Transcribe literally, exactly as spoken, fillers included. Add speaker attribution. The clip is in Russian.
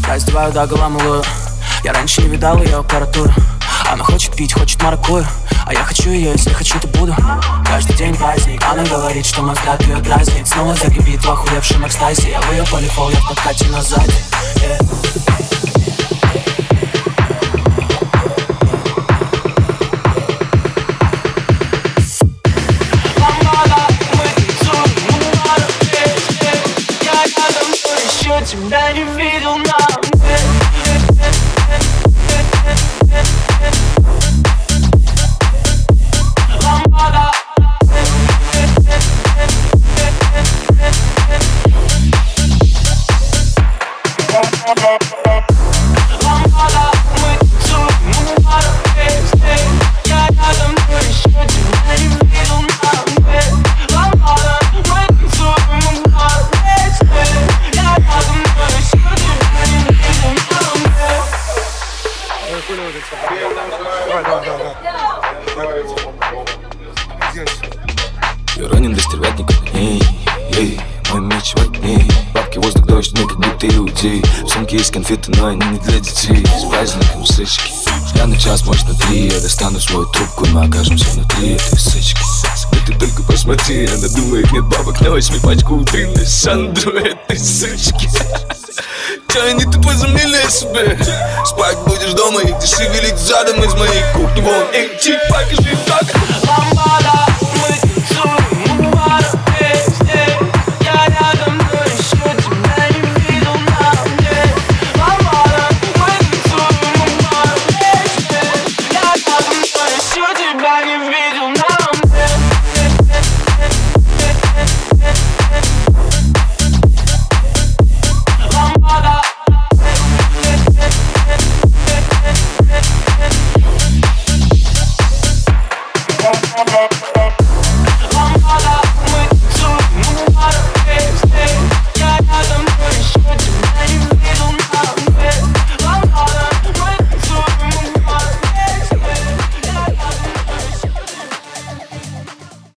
Speaker 1: раздеваю догола малую. Я раньше не видал ее аппаратуру. Она хочет пить, хочет маракую, а я хочу ее, если хочу, то буду. Каждый день праздник, она говорит, что мой взгляд ее дразнит. Снова закипит в охуевшем экстазе. Я в ее полифол, я в подкате на сзади, yeah.
Speaker 2: Тебя не видел на ламбада. Ламбада, мы танцуем, мы на руках. Я рядом, но еще тебя не видел на ламбада, мы танцуем, мы на руках. Я рядом, но еще тебя не видел на
Speaker 3: Давай, давай, давай, давай.
Speaker 4: Я ранен до стервятника на ней, ей, мой меч в огне. Бабки, воздух, дождь, мне как будто людей. В сумке есть конфеты, но они не для детей. С праздником сычки. Я на час, может на три. Я достану свою трубку, мы окажемся внутри этой сычки. И ты только посмотри, она думает, нет бабок на восьми пачку утренней Сандру этой сычки. Чё они тут возомнили о себе? Спать будешь дома и дешевелить задом из моей кухни. Вон, эй, чик, покажи так.
Speaker 2: ламбада.